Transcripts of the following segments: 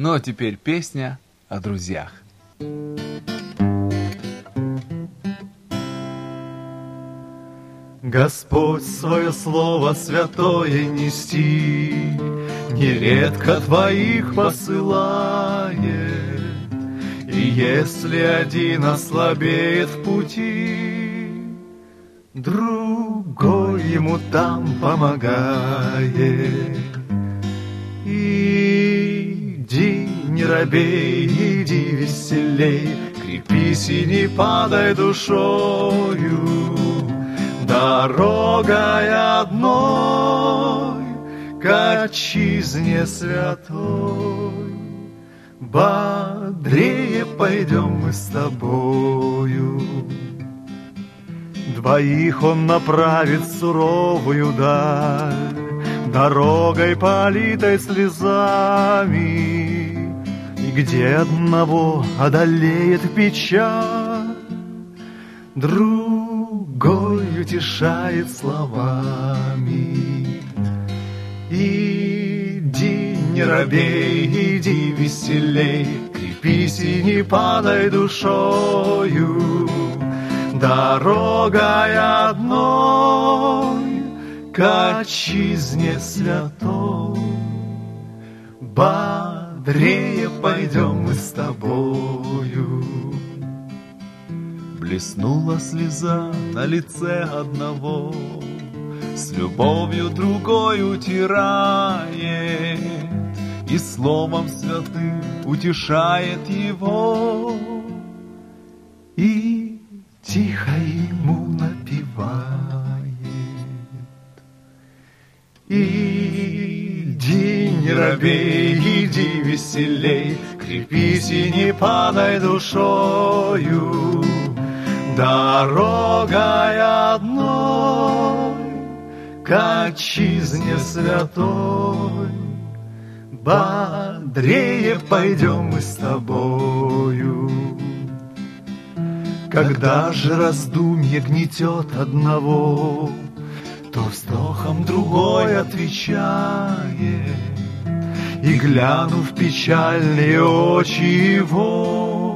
Ну а теперь песня о друзьях. Господь свое слово святое нести нередко твоих посылает, и если один ослабеет в пути, другой ему там помогает. Иди, не робей, иди веселей, крепись и не падай душою. Дорогой одной к отчизне святой бодрее пойдем мы с тобою. Двоих он направит в суровую даль, дорогой политой слезами, и где одного одолеет печаль, другой утешает словами. Иди, не робей, иди веселей, крепись и не падай душою. Дорогой одной к отчизне святой бодрее пойдем мы с тобою. Блеснула слеза на лице одного, с любовью другой утирает, и словом святым утешает его, и тихо ему напевает. Иди, не робей, иди веселей, крепись и не падай душою. Дорогой одной к отчизне святой бодрее пойдем мы с тобою. Когда же раздумье гнетет одного, то вздохом другой отвечает, и, глянув в печальные очи его,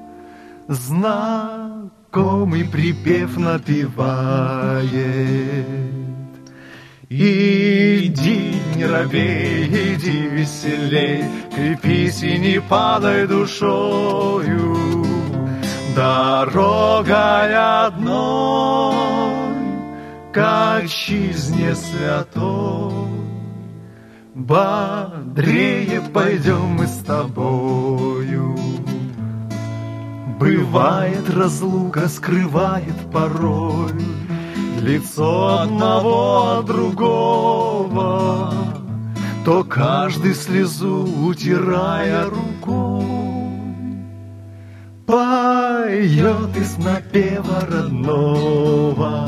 знакомый припев напевает. Иди, не робей, иди веселей, крепись и не падай душою. Дорогой одной к отчизне святой бодрее пойдем мы с тобою. Бывает, разлука скрывает порой лицо одного от другого, то каждый слезу, утирая рукой, поет из напева родного.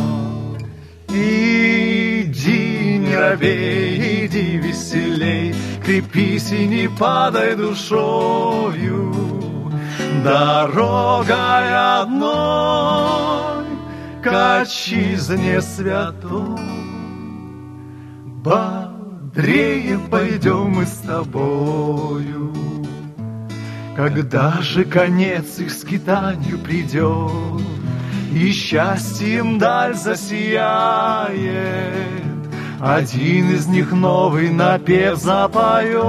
Иди, не робей, иди веселей, крепись и не падай душою. Дорогой одной к отчизне святой бодрее пойдем мы с тобою. Когда же конец их скитанию придет, и счастьем даль засияет, один из них новый напев запоет,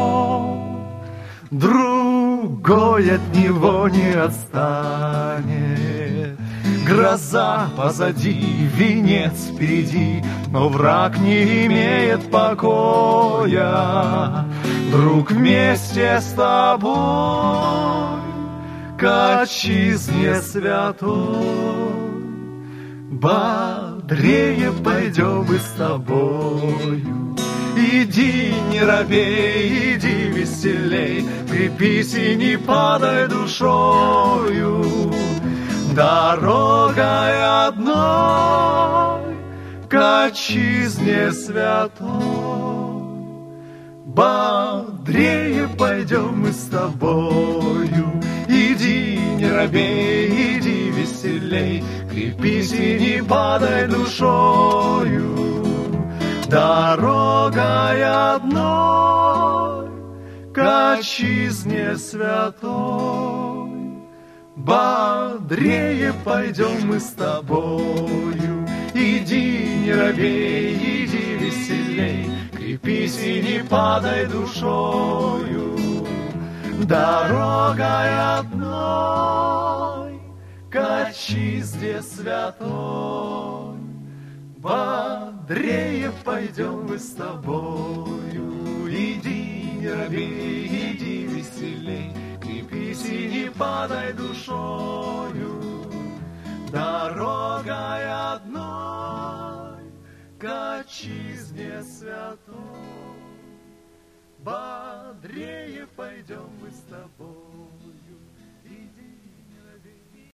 другой от него не отстанет. Гроза позади, венец впереди, но враг не имеет покоя. Друг, вместе с тобой к отчизне святой бодрее пойдем мы с тобою. Иди, не робей, иди веселей, крепись и не падай душою. Дорогой одной к отчизне святой бодрее пойдем мы с тобою. Иди, не робей, иди веселей, крепись и не падай душою. Дорогой одной к отчизне святой. Бодрее пойдем мы с тобою. Иди, не робей, иди веселей, крепись и не падай душою. Дорогой одной к отчизне святой. Бодрее пойдем мы с тобою. Иди, не робей, иди веселей, крепись и не падай душою. Дорогой одной к отчизне святой. Бодрее пойдем мы с тобой.